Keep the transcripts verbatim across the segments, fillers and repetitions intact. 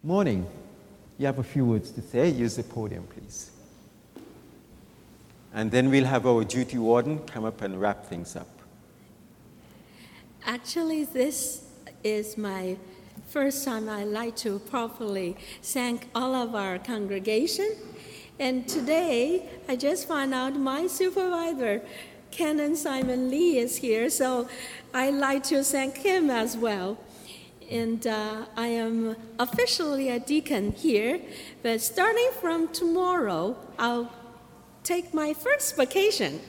Morning. You have a few words to say. Use the podium, please. And then we'll have our duty warden come up and wrap things up. Actually, this is my first time I'd like to properly thank all of our congregation. And today, I just found out my supervisor, Canon Simon Lee, is here, so I'd like to thank him as well. And uh, I am officially a deacon here, but starting from tomorrow, I'll take my first vacation.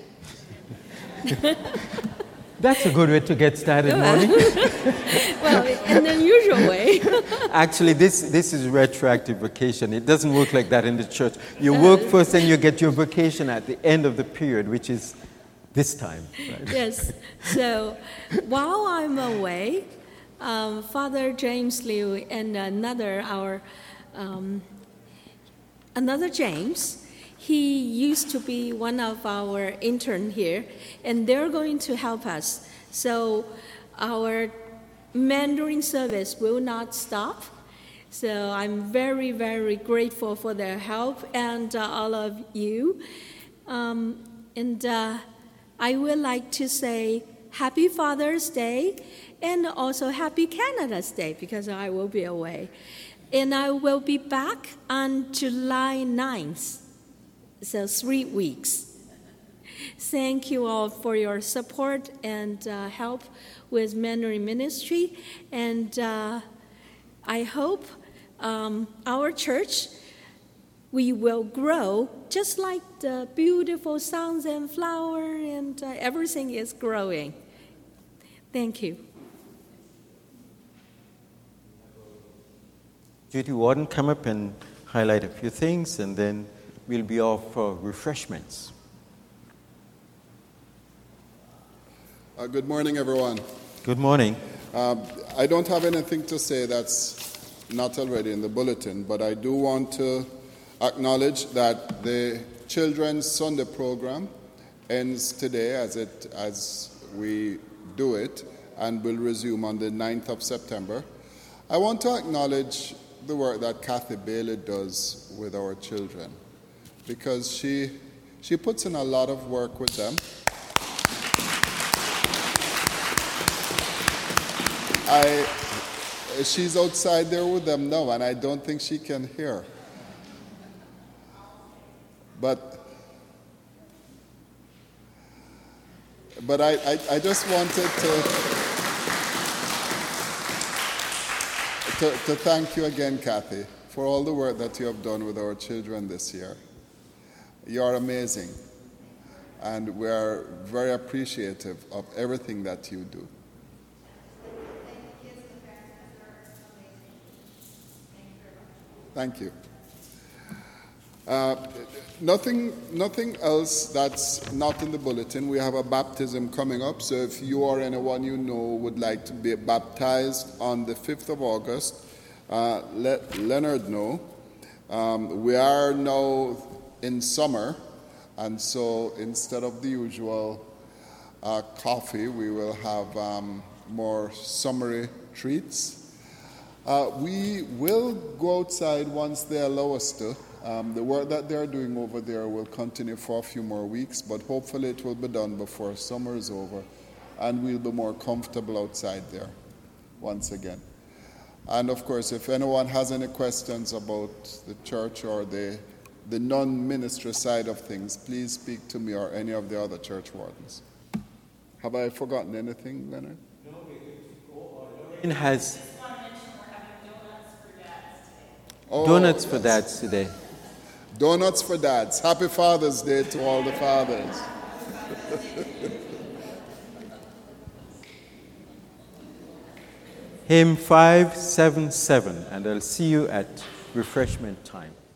That's a good way to get started, morning. Well, in the usual way. Actually, this, this is retroactive vacation. It doesn't work like that in the church. You work first and you get your vacation at the end of the period, which is this time. Right? Yes. So while I'm away, um, Father James Liu and another, our, um, another James, he used to be one of our intern here, and they're going to help us. So our Mandarin service will not stop. So I'm very, very grateful for their help and uh, all of you. Um, and uh, I would like to say Happy Father's Day and also Happy Canada's Day because I will be away. And I will be back on July ninth. So three weeks. Thank you all for your support and uh, help with Mandarin Ministry. And uh, I hope um, our church, we will grow just like the beautiful sounds and flower and uh, everything is growing. Thank you. Duty warden, come up and highlight a few things, and then we'll be off for refreshments. Uh, good morning, everyone. Good morning. Uh, I don't have anything to say that's not already in the bulletin, but I do want to acknowledge that the Children's Sunday program ends today as it as we do it and will resume on the ninth of September. I want to acknowledge the work that Kathy Bailey does with our children, because she she puts in a lot of work with them. I she's outside there with them now, and I don't think she can hear. But but I, I, I just wanted to, to to thank you again, Kathy, for all the work that you have done with our children this year. You are amazing, and we are very appreciative of everything that you do. Thank you. Uh, nothing, nothing else that's not in the bulletin. We have a baptism coming up, so if you or anyone you know would like to be baptized on the fifth of August, uh, let Leonard know. Um, we are now in summer, and so instead of the usual uh, coffee, we will have um, more summery treats. Uh, we will go outside once they allow us to. Um, the work that they're doing over there will continue for a few more weeks, but hopefully it will be done before summer is over, and we'll be more comfortable outside there once again. And of course, if anyone has any questions about the church or the, the non-ministry side of things, please speak to me or any of the other church wardens. Have I forgotten anything, Leonard? No, it has Oh, donuts yes. for dads today. Donuts for dads. Happy Father's Day to all the fathers. Hymn five seven seven, and I'll see you at refreshment time.